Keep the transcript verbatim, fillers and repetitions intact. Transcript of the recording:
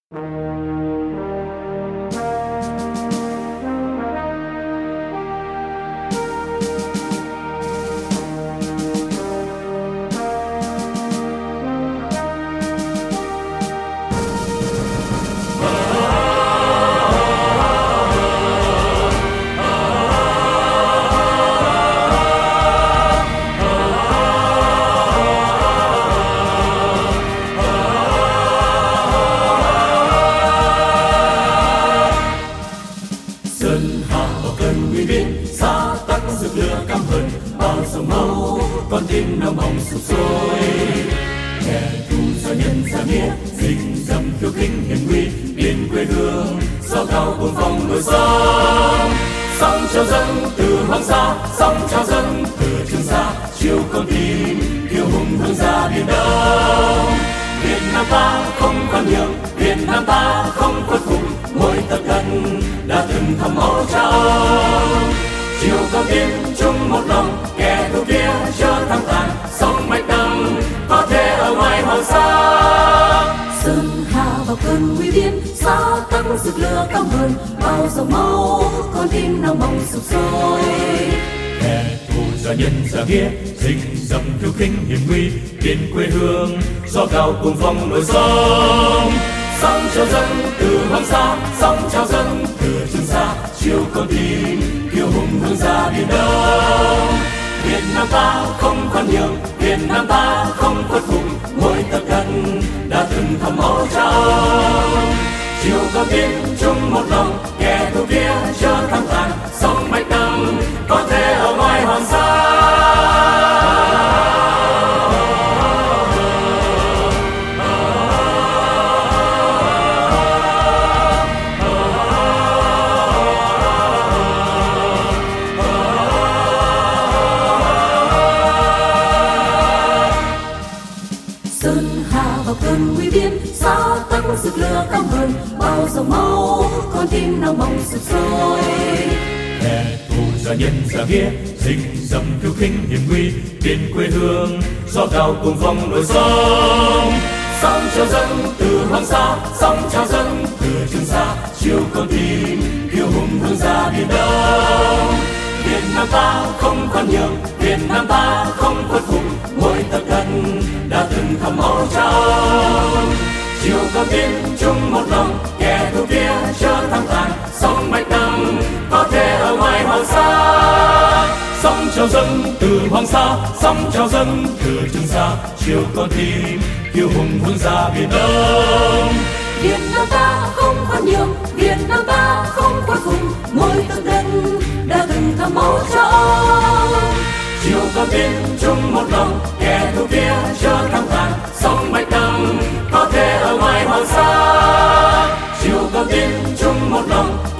Sơn Hà vào cơn nguy biên, xã tắc rực lửa căm hờn, bao dòng máu con tim nóng bỏng sục sôi. Kẻ thù do nhân ra nghĩa, rình rập khiêu khích hiểm nguy, biên quê hương sao cao cuồng phong nổi sóng. Sóng trào dâng từ Hoàng Sa, sóng trào dâng từ Trường Sa, chiều con tim kiêu hùng hướng ra biển Đông. Việt Nam ta không khoan nhượng, Việt Nam ta không khuất phục, mỗi tập thân đã từng thầm máu cha ông. Chiều con tim chung một lòng, kẻ thù kia chớ thăng tàn, sông mạch đầm có thể ở ngoài Hoàng Sa. Sơn Hà vào cơn nguy biên, xã tắc rực lửa căm hờn, bao dòng máu con tim nóng bỏng sục sôi. Kẻ thù do nhân ra nghĩa, rình rập khiêu khích hiểm nguy, biên quê hương gió cao cuồng phong nổi sóng. Sóng trào dâng từ Hoàng Sa, sóng trào dâng từ Trường Sa, chiều con tim kiêu hùng hướng ra biển Đông. Việt Nam ta không khoan nhượng, Việt Nam ta không khuất phục, mỗi tập thân đã từng thầm máu cha ông. Chiều con tim chung một lòng, kẻ thù kia chớ thăng tàn, sông mạch đầm có thể ở ngoài Hoàng Sa. Sơn Hà vào cơn nguy biên, xã tắc rực lửa căm hờn, bao dòng máu con tim nóng bỏng sục sôi. Kẻ thù do nhân ra nghĩa, rình rập khiêu khích hiểm nguy, biên quê hương gió cao cuồng phong nổi sóng. Sóng trào dâng từ Hoàng Sa, sóng trào dâng từ Trường Sa, chiều con tim kiêu hùng hướng ra biển Đông. Việt Nam ta không khoan nhượng, Việt Nam ta không khuất phục, mỗi tập thân đã từng thầm máu cha ông. Chiều con tim chung một lòng, kẻ thù kia chớ thăng tàn, sông mạch đầm có thể ở ngoài Hoàng Sa. Sóng trào dâng từ Hoàng Sa, sóng trào dâng từ Trường Sa, chiều con tim kiêu hùng hướng ra biển Đông. Việt Nam ta không khoan nhượng, Việt Nam ta không khuất phục, mỗi tập thân đã từng thầm máu cha ông. Chiều con tim chung một lòng, kẻ thù kia chớ thăng tàn, sông mạch đầm có thể ở ngoài Hoàng Sa. Chiều con tim chung một lòng,